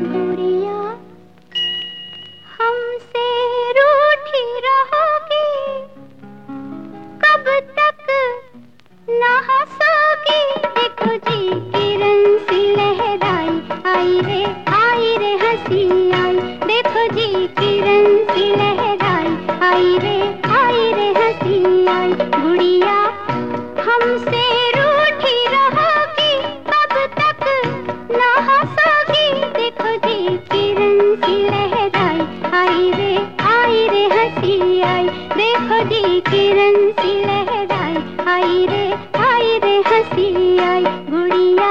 गुड़िया हमसे रूठी रहोगी, कब तक ना हंसोगी। देखो जी किरण सी लहराई, आई रे हंसी आई। देखो जी किरण सी लहराई, आई रे हंसी आई। गुड़िया हमसे रूठी रहोगी, कब तक ना हंसोगी। देखो जी किरण सी लहराई, आई रे हंसी आई। देखो जी किरण सी लहराई, आई रे हंसी आई। गुड़िया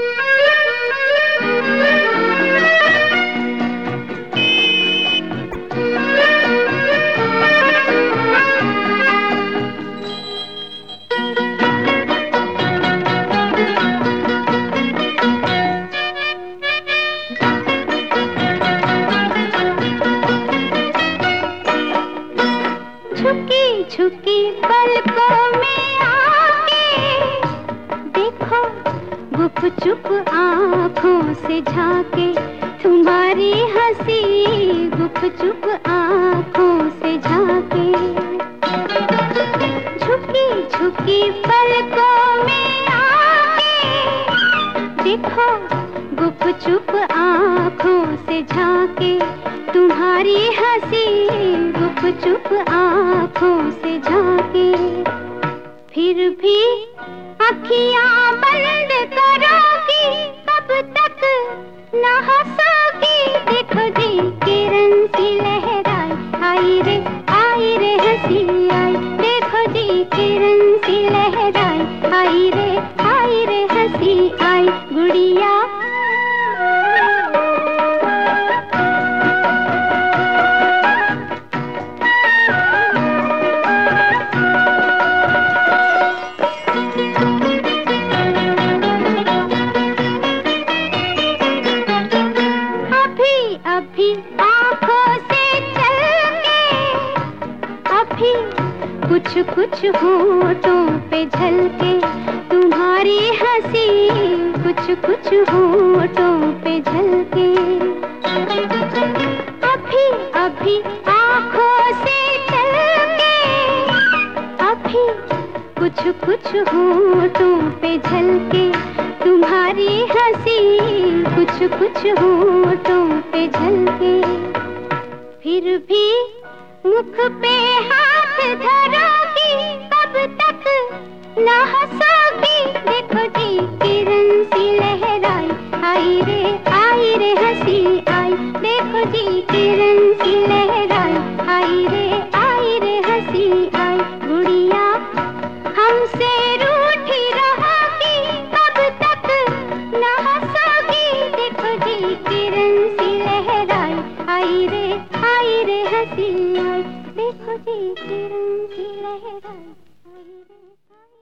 झुकी झुकी पलकों में आके देखो, गुप चुप आँखों से झांके तुम्हारी हंसी, गुप चुप आँखों से झांके। झुकी झुकी पलकों में आके देखो, गुप चुप आँखों से झांके तुम्हारी हंसी, गुप चुप आँखों से झांके। फिर भी अखियाँ बंद करोगी, कब तक ना हंसोगी। देखो जी किरण सी लहराई, आई रे हंसी आई। देखो जी किरण सी लहराई, आई रे हंसी आई। गुड़िया अभी आँखों से चल के, अभी कुछ कुछ होठों पे झलके तुम्हारी हंसी, कुछ कुछ होठों पे झलके। अभी आँखों से चल के, अभी कुछ कुछ होठों पे झलके तुम्हारी हंसी, कुछ कुछ होठों पे झलके। फिर भी मुख पे हाथ धरोगी, कब तक ना हंसोगी। देखो जी किरण सी लहराई, आई रे हंसी आई। देखो जी किरण सी लहराई, आई रे हंसी आई। गुड़िया हमसे रूठी रहोगी, कब तक ना हंसोगी। देखो जी किरण सी लहराई, आई रे हंसी आई। देखो जी किरण सी लहराई, आई रे